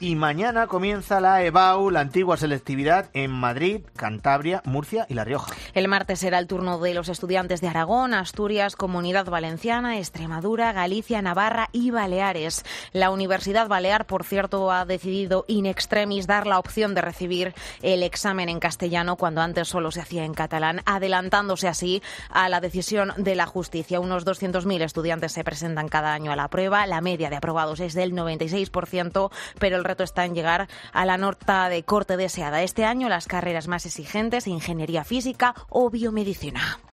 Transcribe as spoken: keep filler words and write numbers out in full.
Y mañana comienza la EBAU, la antigua selectividad, en Madrid, Cantabria, Murcia y La Rioja. El martes será el turno de los estudiantes de Aragón, Asturias, Comunidad Valenciana, Extremadura, Galicia, Navarra y Baleares. La Universidad Balear, por cierto, ha decidido in extremis dar la opción de recibir el examen en castellano cuando antes solo se hacía en catalán, adelantándose así a la decisión de la justicia. Unos doscientos mil estudiantes se presentan cada año a la prueba. La media de aprobados es del noventa y seis por ciento, pero el reto está en llegar a la nota de corte deseada. Este año las carreras más exigentes, ingeniería física o biomedicina.